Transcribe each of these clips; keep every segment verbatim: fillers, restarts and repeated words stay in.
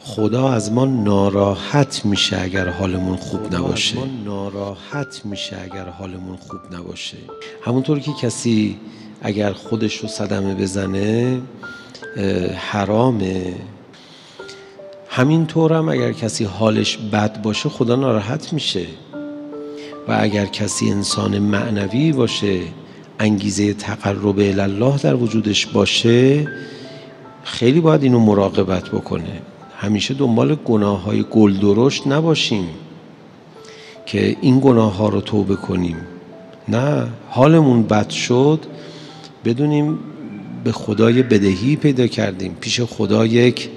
خدا از ما ناراحت میشه اگر حالمون خوب نباشه. خدا از ما ناراحت میشه اگر حالمون خوب نباشه. همونطور که کسی اگر خودش رو صدمه بزنه حرامه، همینطور هم اگر کسی حالش بد باشه خدا ناراحت میشه. و اگر کسی انسان معنوی باشه، انگیزه تقرب الی الله در وجودش باشه، خیلی باید اینو مراقبت بکنه. همیشه دنبال گناه های گل درشت نباشیم که این گناه ها رو توبه کنیم. نه، حالمون بد شد بدونیم به خدای بدهی پیدا کردیم، پیش خدا یک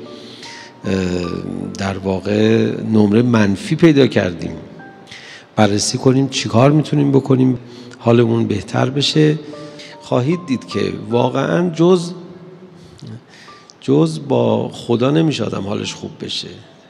در واقع نمره منفی پیدا کردیم. بررسی کنیم چیکار میتونیم بکنیم حالمون بهتر بشه. خواهید دید که واقعا جز جز با خدا نمیشه آدم حالش خوب بشه.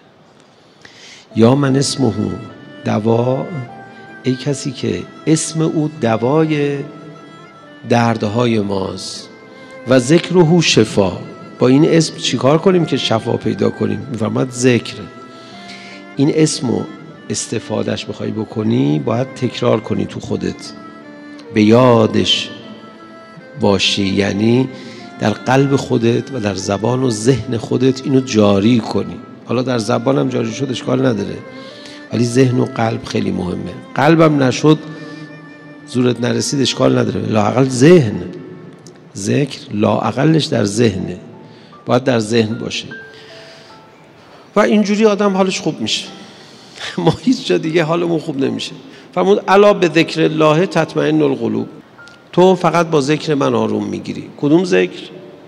یا من اسمه دوا، ای کسی که اسم او دوای دردهای ماست و ذکره شفا. با این اسم چیکار کنیم که شفا پیدا کنیم؟ میفرماد ذکر. این اسمو استفادهش بخوای بکنی باید تکرار کنی تو خودت، به یادش باشی، یعنی در قلب خودت و در زبان و ذهن خودت اینو جاری کنی. حالا در زبانم جاری شد اشکال نداره، ولی ذهن و قلب خیلی مهمه. قلبم نشد، زورت نرسید، اشکال نداره، لااقل ذهن. ذکر لااقلش در ذهنه، باید در ذهن باشه و اینجوری آدم حالش خوب میشه. ما هیچ جا دیگه حالمون خوب نمیشه. فرمود الا به ذکر الله تطمئن القلوب. تو فقط با ذکر من آروم میگیری. کدوم ذکر؟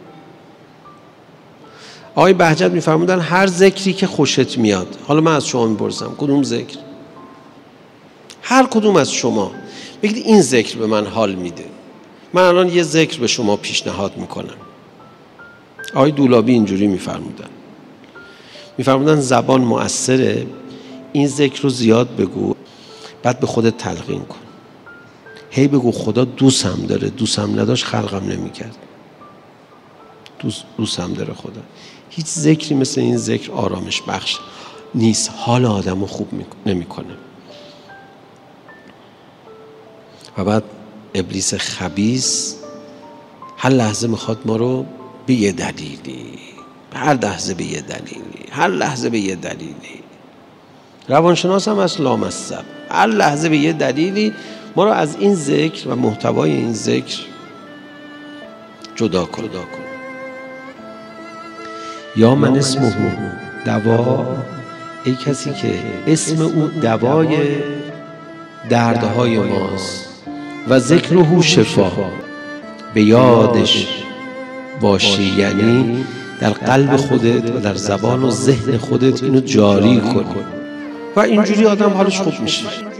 آقای بهجت میفرمودن هر ذکری که خوشت میاد. حالا من از شما میپرسم کدوم ذکر؟ هر کدوم از شما بگید این ذکر به من حال میده. من الان یه ذکر به شما پیشنهاد میکنم. آقای دولابی اینجوری میفرمودن میفرمودن زبان مؤثره، این ذکر رو زیاد بگو، بعد به خودت تلقین کن. هی بگو خدا دوستم داره، دوستم نداشت خلقم نمیکرد. دوست دوستم داره خدا. هیچ ذکری مثل این ذکر آرامش بخش نیست، حال آدم رو خوب نمیکنه. و بعد ابلیس خبیث هر لحظه میخواد ما رو به یه دلیلی، هر لحظه به یه دلیلی، هر لحظه به یه دلیلی. روانشناس هم از لامصب، هر لحظه به یه دلیلی ما رو از این ذکر و محتوای این ذکر جدا کن. یا من اسمه دوا، ای کسی که اسم او دوای دردهای ماست و ذکره شفا، به یادش باشی، یعنی در قلب خودت و در زبان و ذهن خودت اینو جاری کنی و اینجوری آدم حالش خوب میشه.